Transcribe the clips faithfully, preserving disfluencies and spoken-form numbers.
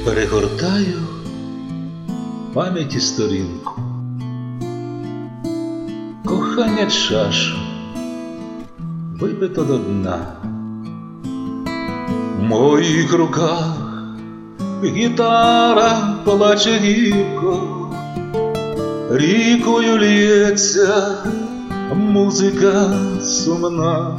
Перегортаю пам'яті сторінку, кохання чашу випито до дна. В моїх руках гітара плаче гірко, рікою лється музика сумна.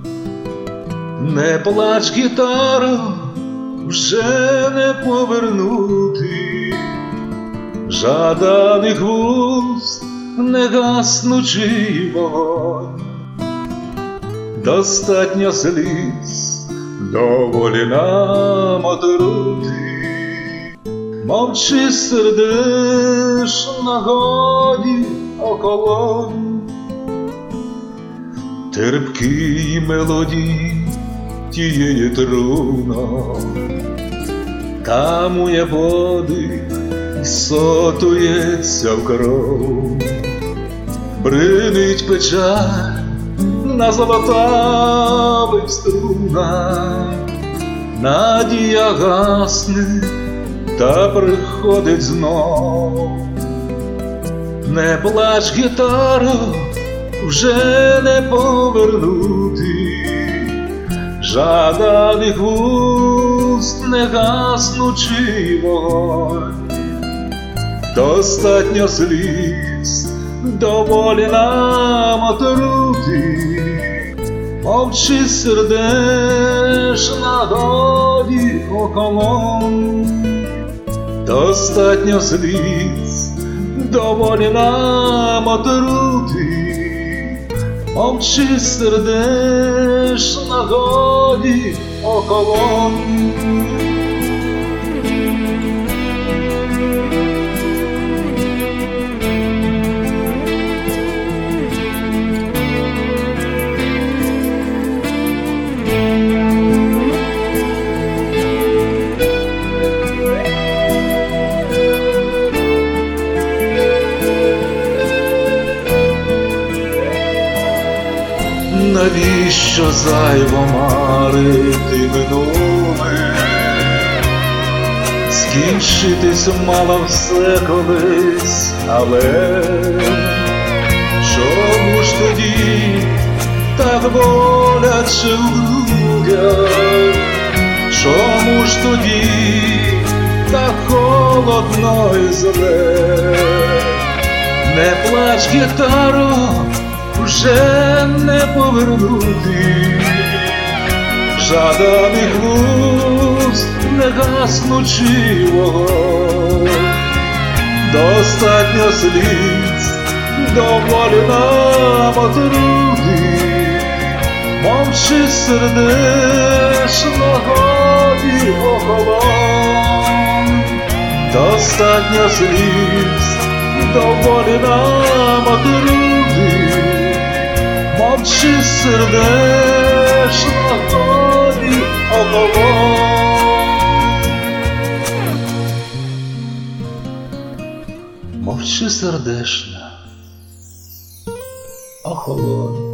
Не плач, гітаро, вже не повернути жаданих вуст, не гаснучий вогонь. Достатньо сліз, доволі нам отрути. Мовчи, сердешна, годі охолонь. Терпкій мелодії тієї труно тамує подих і сотується в кров. Бринить печаль на золотавих струнах, надія гасне та приходить знов. Не плач, гітаро, вже не повернути жаданих вуст, не гаснучий вогонь. Достатньо сліз, доволі нам отрути. Мовчи, сердешна, годі охолонь. Достатньо сліз, доволі нам отрути. Мовчи, сердешна, годі охолонь. Навіщо зайво марити минуле? Скінчитись мало все колись, але чому ж тоді так боляче в грудях? Чому ж тоді так холодно і зле? Не плач, гітаро, вже не повернути жаданих вуст, не гаснучий вогонь. Достатньо сліз, доволі нам отрути. Мовчи, сердешна, годі охолонь. Достатньо сліз, доволі нам отрути. Мовчи, сердешна, годі охолонь. Мовчи, сердешна, охолонь.